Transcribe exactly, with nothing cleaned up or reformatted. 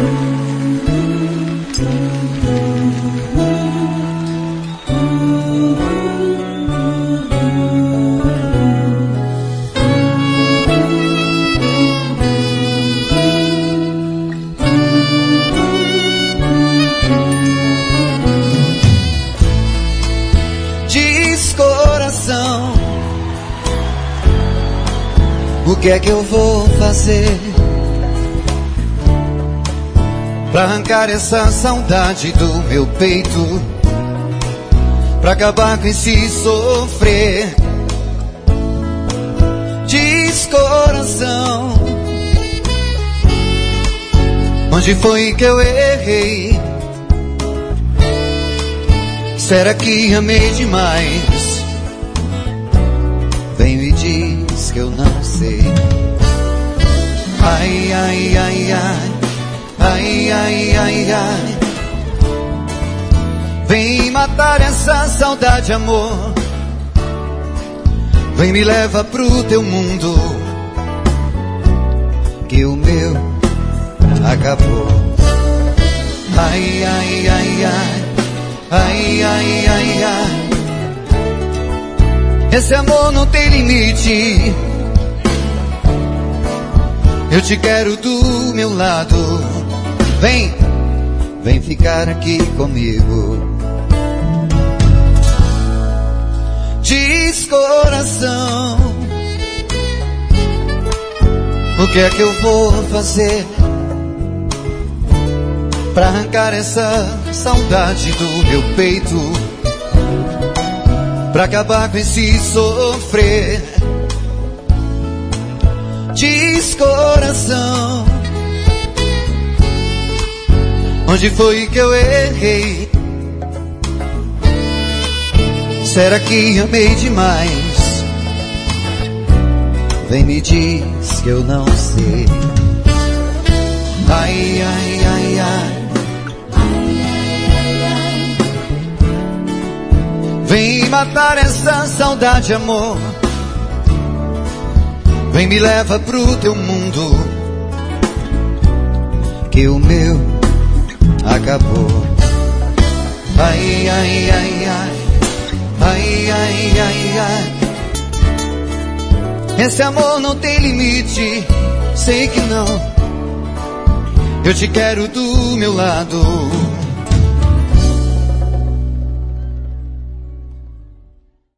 O que é que eu vou fazer pra arrancar essa saudade do meu peito, pra acabar com esse sofrer? Diz, coração, onde foi que eu errei? Será que amei demais? Vem e diz que eu não sei. Ai, ai, ai, ai, ai, ai, ai, ai. Vem matar essa saudade, amor. Vem, me leva pro teu mundo, que o meu acabou. Ai, ai, ai, ai, ai, ai, ai, ai. Esse amor não tem limite. Eu te quero do meu lado. Vem, vem ficar aqui comigo. Diz, coração, o que é que eu vou fazer pra arrancar essa saudade do meu peito, pra acabar com esse sofrer? Diz, coração, onde foi que eu errei? Será que amei demais? Vem, me diz que eu não sei. Ai, ai, ai, ai. Vem matar essa saudade, amor. Vem, me leva pro teu mundo, que o meu acabou. Ai, ai, ai, ai, ai, ai, ai, ai. Esse amor não tem limite, sei que não. Eu te quero do meu lado.